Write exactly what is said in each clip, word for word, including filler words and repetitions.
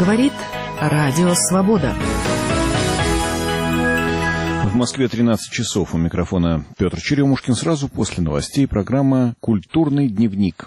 Говорит Радио Свобода. В Москве тринадцать часов. У микрофона Петр Черемушкин. Сразу после новостей программа «Культурный дневник».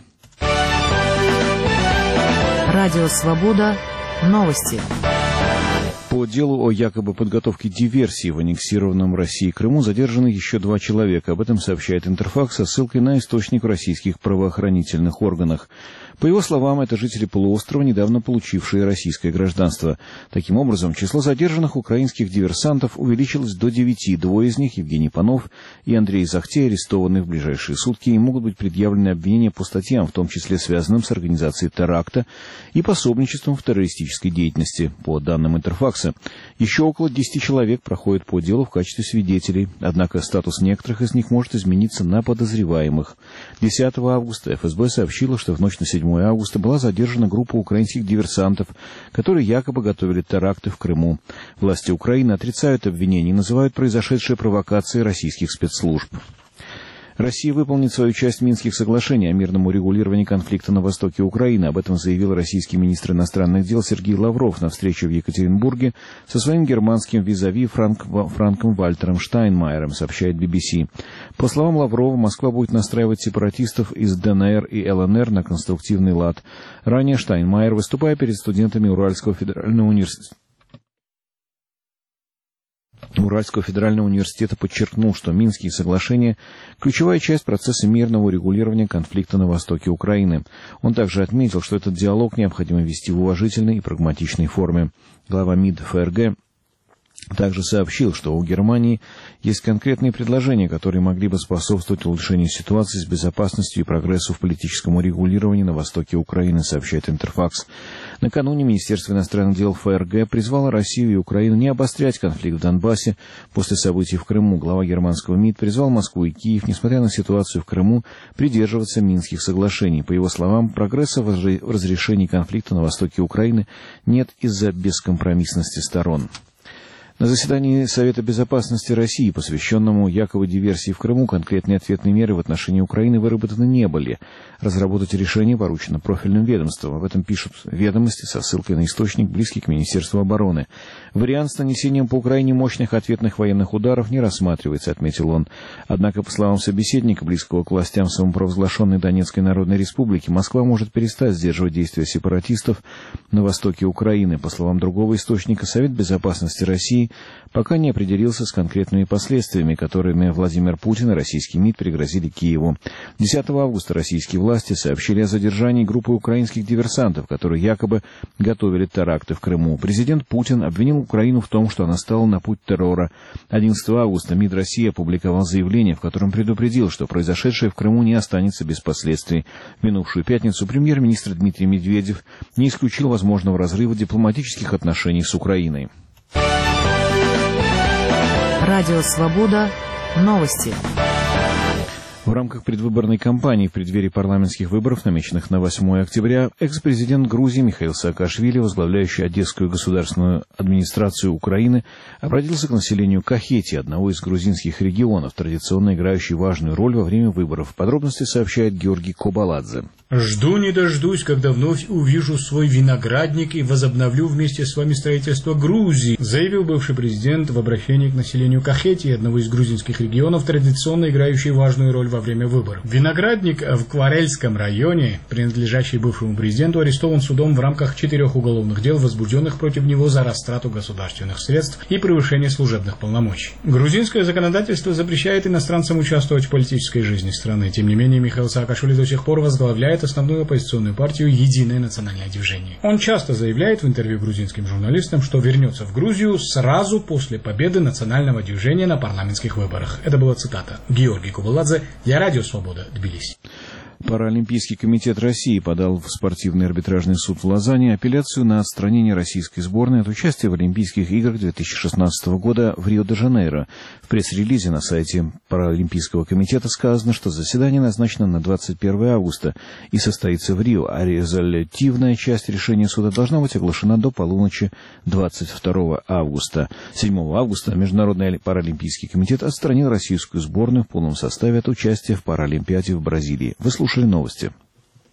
Радио Свобода. Новости. По делу о якобы подготовке диверсии в аннексированном Россией Крыму задержаны еще два человека. Об этом сообщает Интерфакс со ссылкой на источник в российских правоохранительных органах. По его словам, это жители полуострова, недавно получившие российское гражданство. Таким образом, число задержанных украинских диверсантов увеличилось до девяти. Двое из них, Евгений Панов и Андрей Захтей, арестованы в ближайшие сутки и могут быть предъявлены обвинения по статьям, в том числе связанным с организацией теракта и пособничеством в террористической деятельности. По данным Интерфакса, еще около десяти человек проходят по делу в качестве свидетелей, однако статус некоторых из них может измениться на подозреваемых. десятого августа эф эс бэ сообщила, что в ночь на седьмое августа была задержана группа украинских диверсантов, которые якобы готовили теракты в Крыму. Власти Украины отрицают обвинения и называют произошедшие провокацией российских спецслужб. Россия выполнит свою часть Минских соглашений о мирном урегулировании конфликта на востоке Украины. Об этом заявил российский министр иностранных дел Сергей Лавров на встрече в Екатеринбурге со своим германским визави Франк, Франком Вальтером Штайнмайером, сообщает би би си. По словам Лаврова, Москва будет настраивать сепаратистов из дэ эн эр и эл эн эр на конструктивный лад. Ранее Штайнмайер, выступая перед студентами Уральского федерального университета, Уральского федерального университета подчеркнул, что Минские соглашения – ключевая часть процесса мирного урегулирования конфликта на востоке Украины. Он также отметил, что этот диалог необходимо вести в уважительной и прагматичной форме. Глава МИД эф эр гэ также сообщил, что у Германии есть конкретные предложения, которые могли бы способствовать улучшению ситуации с безопасностью и прогрессу в политическом урегулировании на востоке Украины, сообщает Интерфакс. Накануне Министерство иностранных дел эф эр гэ призвало Россию и Украину не обострять конфликт в Донбассе после событий в Крыму. Глава германского МИД призвал Москву и Киев, несмотря на ситуацию в Крыму, придерживаться Минских соглашений. По его словам, прогресса в разрешении конфликта на востоке Украины нет из-за бескомпромиссности сторон. На заседании Совета безопасности России, посвященному якобы диверсии в Крыму, конкретные ответные меры в отношении Украины выработаны не были. Разработать решение поручено профильным ведомствам. Об этом пишут ведомости со ссылкой на источник, близкий к Министерству обороны. Вариант с нанесением по Украине мощных ответных военных ударов не рассматривается, отметил он. Однако, по словам собеседника, близкого к властям самопровозглашенной Донецкой Народной Республики, Москва может перестать сдерживать действия сепаратистов на востоке Украины. По словам другого источника, Совет безопасности России пока не определился с конкретными последствиями, которыми Владимир Путин и российский МИД пригрозили Киеву. десятого августа российские власти сообщили о задержании группы украинских диверсантов, которые якобы готовили теракты в Крыму. Президент Путин обвинил Украину в том, что она стала на путь террора. одиннадцатого августа МИД России опубликовал заявление, в котором предупредил, что произошедшее в Крыму не останется без последствий. В минувшую пятницу премьер-министр Дмитрий Медведев не исключил возможного разрыва дипломатических отношений с Украиной. Радио Свобода. Новости. В рамках предвыборной кампании в преддверии парламентских выборов, намеченных на восьмое октября, экс-президент Грузии Михаил Саакашвили, возглавляющий Одесскую государственную администрацию Украины, обратился к населению Кахетии, одного из грузинских регионов, традиционно играющий важную роль во время выборов. Подробности сообщает Георгий Кобаладзе. «Жду не дождусь, когда вновь увижу свой виноградник и возобновлю вместе с вами строительство Грузии», заявил бывший президент в обращении к населению Кахетии, одного из грузинских регионов, традиционно играющий важную роль во время выборов. Виноградник в Кварельском районе, принадлежащий бывшему президенту, арестован судом в рамках четырех уголовных дел, возбужденных против него за растрату государственных средств и превышение служебных полномочий. Грузинское законодательство запрещает иностранцам участвовать в политической жизни страны. Тем не менее, Михаил Саакашвили до сих пор возглавляет основную оппозиционную партию «Единое национальное движение». Он часто заявляет в интервью грузинским журналистам, что вернется в Грузию сразу после победы национального движения на парламентских выборах. Это была цитата. Георгий Кубаладзе для Радио Свобода, Тбилиси. Паралимпийский комитет России подал в спортивный арбитражный суд в Лозанне апелляцию на отстранение российской сборной от участия в Олимпийских играх две тысячи шестнадцатого года в Рио-де-Жанейро. В пресс-релизе на сайте Паралимпийского комитета сказано, что заседание назначено на двадцать первое августа и состоится в Рио, а резолютивная часть решения суда должна быть оглашена до полуночи двадцать второго августа. седьмого августа Международный Паралимпийский комитет отстранил российскую сборную в полном составе от участия в Паралимпиаде в Бразилии. Вы слушали новости.